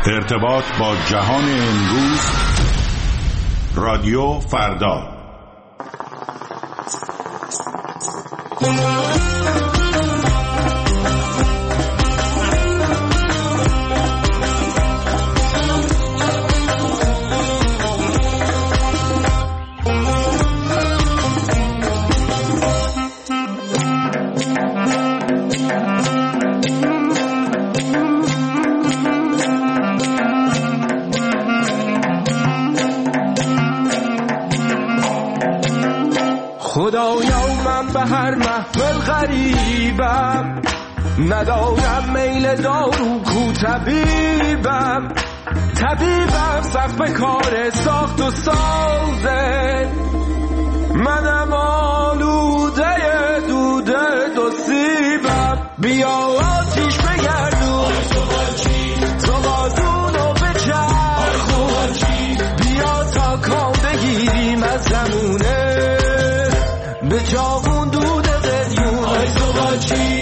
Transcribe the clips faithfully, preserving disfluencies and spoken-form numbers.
ارتباط با جهان امروز، رادیو فردا. خدایا من به هر محفل غریبم، ندارم میل دارو کو طبیبم. طبیبم سخت به کار ساخت و سازه، منم آلوده دوده دو سیبم. بیا آتیش بگردون زغالدونو بچرخون، بیا تا کام بگیریم از زمونه به جاون دود قلیون. آی زغالچی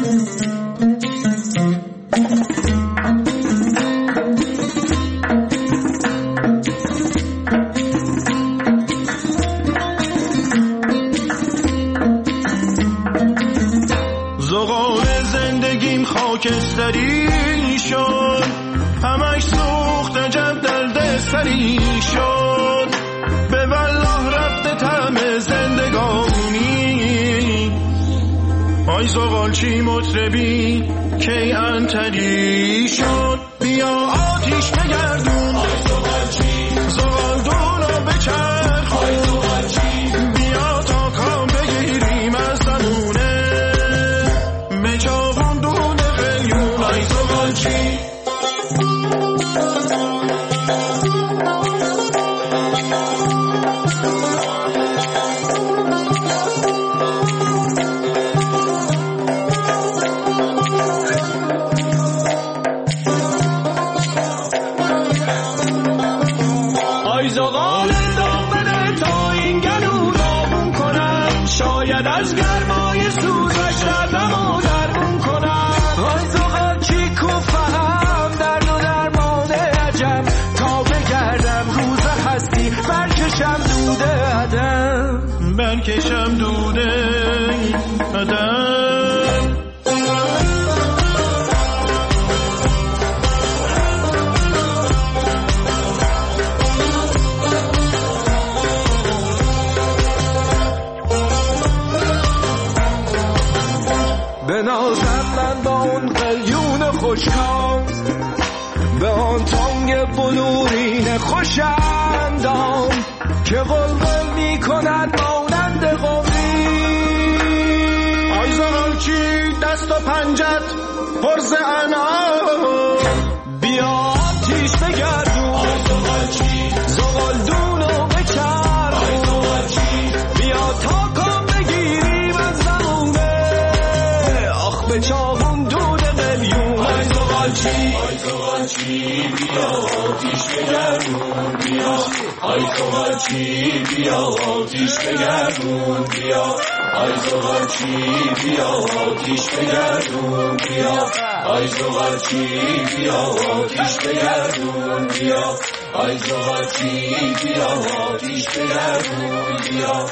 زغال زندگیم خاکستری شد، همش سوخت عجب درد سری شد. به والله رفته طعم زندگانی، آی زغالچی مطربی کی انتری شد. بیا آتیش بگردون آی زغالچی، زغالدونو بچرخ آی زغالچی، بیا تا کام بگیریم از زمونه به جاون دود قلیون. آی زغالچی از گرمای سوزش رفتم و درمون کنم. آی زغالچی کو فهم درد و درمان عجب، تا بگردم روز هستی برکشم دوده عدم، برکشم دوده عدم. بنازم من با اون قلیون خوشکام، به آن تانگ بلورین خوشندام که غلغل می کند مانند قوی. آی زغالچی دست و پنجت پرز انعام، بیا آتیش بگردون آی زغالچی، زغالدونو بچرخون آی زغالچی، بیا تا کام بگیریم از زمونه به چاون دود قلیون. آی زغالچی آی زغالچی بیا آتیش بگردون بیا، آی زغالچی بیا آتیش بگردون بیا، آی زغالچی بیا آتیش بگردون بیا، آی زغالچی بیا آتیش بگردون بیا، آی زغالچی بیا آتیش بگردون بیا.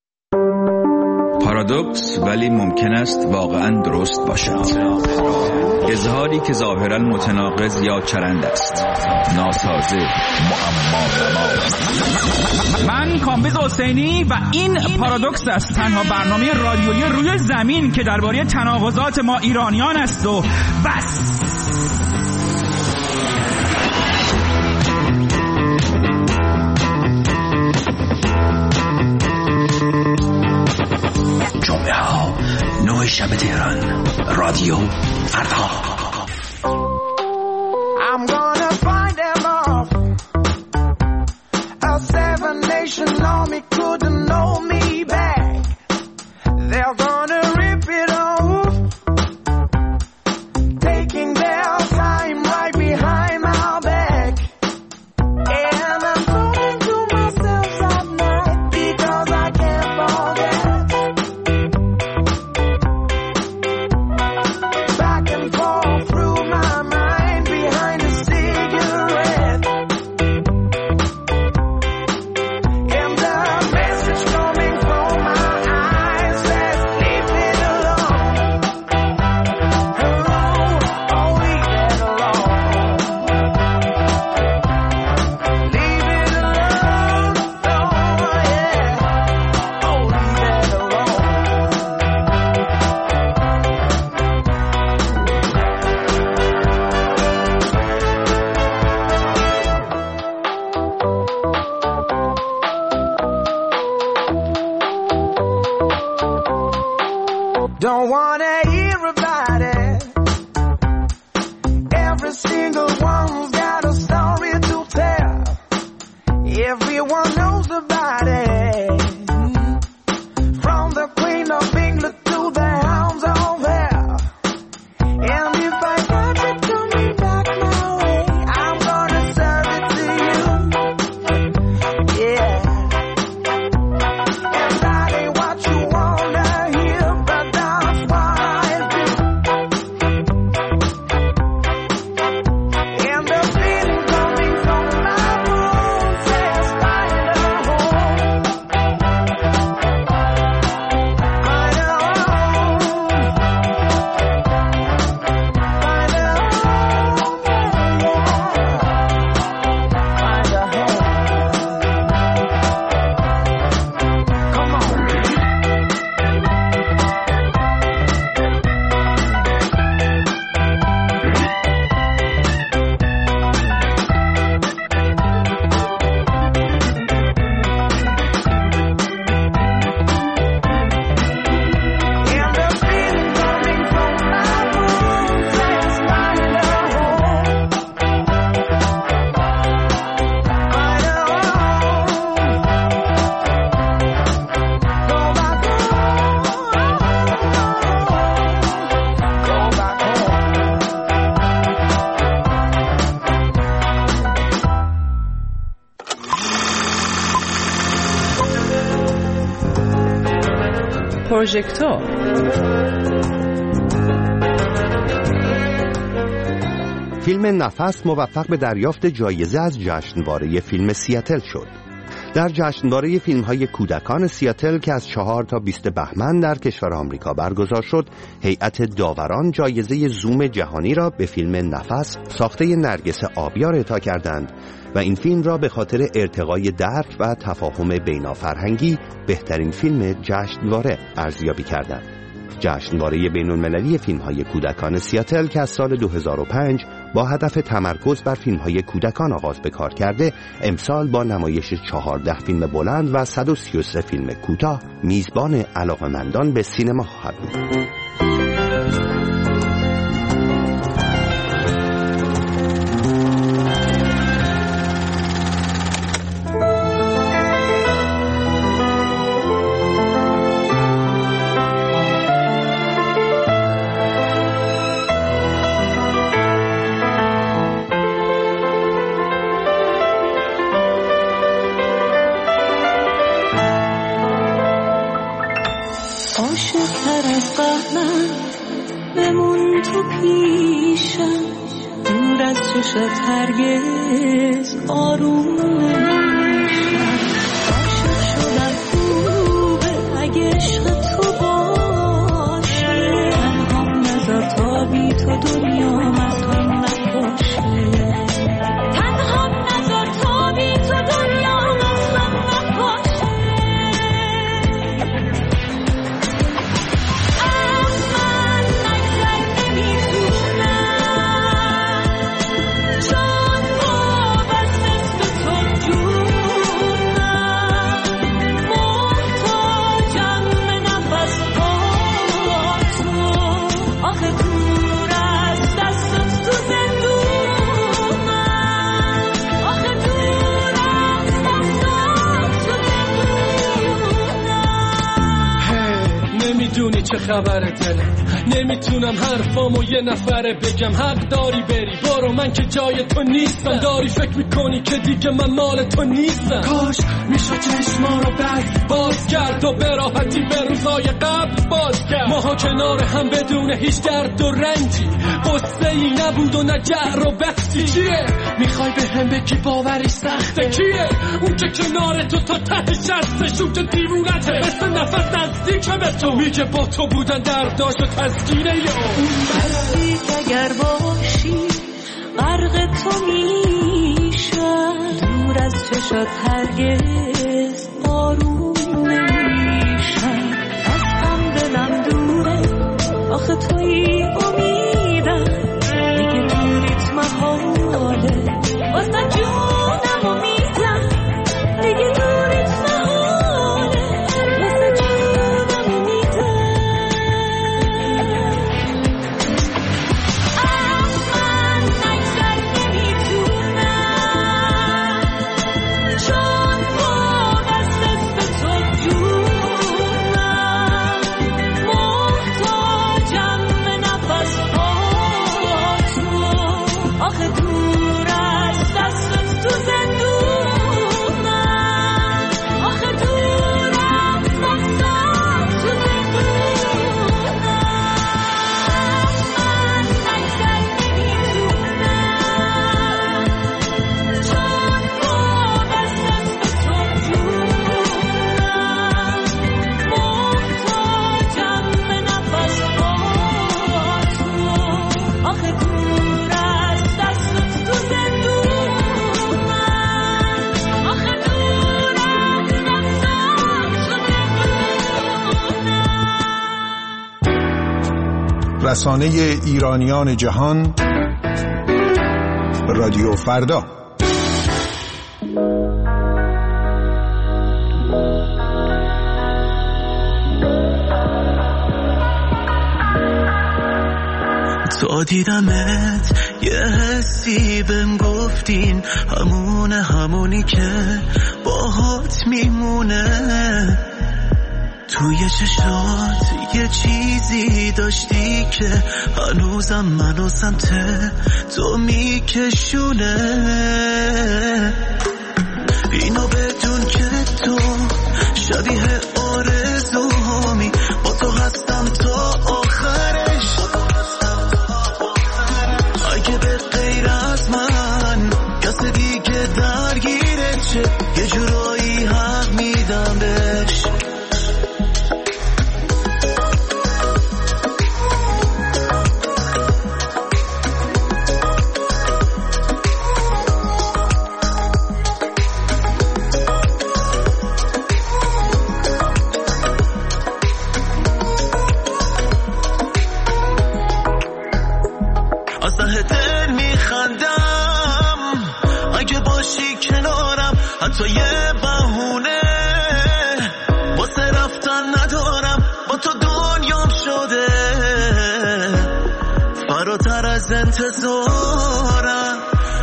پارادوکس ولی ممکن است واقعا درست باشد. اظهاری که ظاهرا متناقض یا چرند است، ناسازه، معما. من کامبیز حسینی و این پارادوکس است، تنها برنامه رادیویی روی زمین که درباره تناقضات ما ایرانیان است و بس. جمعه ها نه شب تهران، رادیو فردا. I'm gonna find them off. A seven nation army couldn't hold me back. They're gonna rip it off, taking their time right behind my back. And I'm talking to myself at night because I can't forget. every single one's got a story to tell. Everyone knows about it. From the Queen of England to the hounds of hell. And if I got it coming back my way, I'm gonna serve it to you. Yeah. And that ain't what you wanna hear, but that's what I do. And the feeling coming from my bones says find a home. Find a home. Find a home. Find a home. Come on. And the feeling coming from my bones says find a home. Find a home. Go back home. Go back home. پروژکتور فیلم نفس موفق به دریافت جایزه از جشنواره فیلم سیاتل شد. در جشنواره فیلم‌های کودکان سیاتل که از چهار تا بیست بهمن در کشور آمریکا برگزار شد، هیئت داوران جایزه زوم جهانی را به فیلم نفس ساخته نرگس آبیار اعطا کردند و این فیلم را به خاطر ارتقای درک و تفاهم بین‌الفرهنگی بهترین فیلم جشنواره ارزیابی کردند. جشنواره بین‌المللی فیلم‌های کودکان سیاتل که از سال دو هزار و پنج با هدف تمرکز بر فیلم‌های کودکان آغاز به کار کرده، امسال با نمایش چهارده فیلم بلند و صد و سی و سه فیلم کوتاه میزبان علاقه‌مندان به سینما خواهد بود. عاشق‌تر از قهرم بمون تو پیشم، دور از چشت هرگز آروم نمیشم. عاشق شدم خوبه اگه عشق تو باشه، تنهام نذار تا بی تو دنیا مزهم نباشه. تنهام نذار تا بی تو دنیا مزهم نباشه. نمیدونی چه خبره دلم، نمیتونم حرفامو یه نفره بگم. حق داری بری برو، من که جای تو نیستم. داری فکر میکنی که دیگه من مال تو نیستم. کاش میشد چشما رو بعد باز کرد و به راحتی به روزای قبل باز کرد. ماها کنار هم بدون هیچ درد و رنجی، قصه ای نبود و نه جر و بحثی. چیه میخوای به هم بگی باوری سخته؟ کیه اون که کنار تو تا ته شستش؟ اون که دیوونته مثل نفس نزدیکه به تو، میگه با تو بودن درداش و تسکینه یا اون بسی که اگر باشی غرق تو میشم، دور از چشات هرگز آروم نمیشم. از هم دلم دوره آخه توی امیدم، دیگه دوریت محاله واسه جونم امیدم. دیگه دوریت محاله واسه جونم امیدم. از من رسانه ایرانیان جهان، رادیو فردا. تا دیدمت یه حسی بهم گفتین همونه همونی که باهات میمونه. توی چشات یه چیزی داشتی که هنوزم منو سمت تو میکشونه. اینو بدون که تو شبیه آرزوهامی، با تو هستم تا آخرش. اگه به غیر از من کس دیگه درگیره چه، یه جورایی حق میدم بهش. حتی یه بهونه واسه رفتن ندارم، با تو دنیام شده فراتر از انتظارم.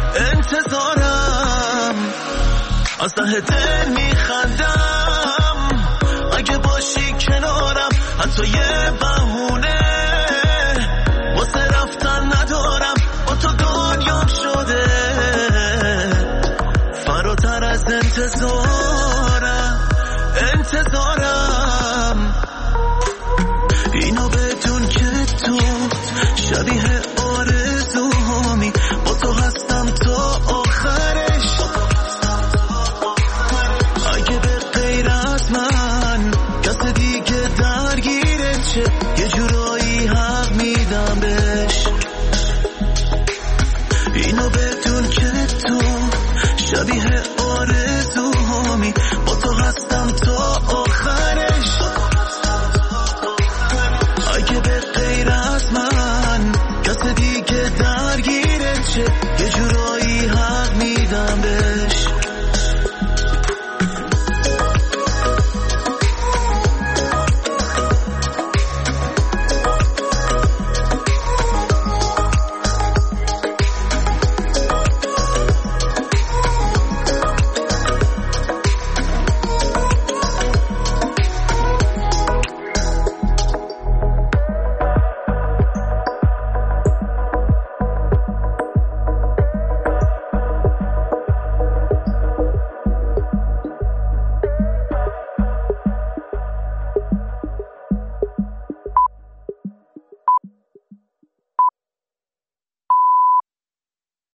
انتظارم از ته دل میخندم اگه باشی کنارم. حتی یه بهونه واسه رفتن ندارم، با تو دنیام شده فراتر از انتظارم. انتظارم اینو بدون که تو شبیه آرزوهامی، با تو هستم تا آخرش. اگه به غیر از من کس دیگه درگیره چه، یه جورایی حق میدم بهش. اینو بدون که تو شبیه آرزوهامی، با تو هستم تا آخرش. اگه به غیر از من کس دیگه درگیره چه،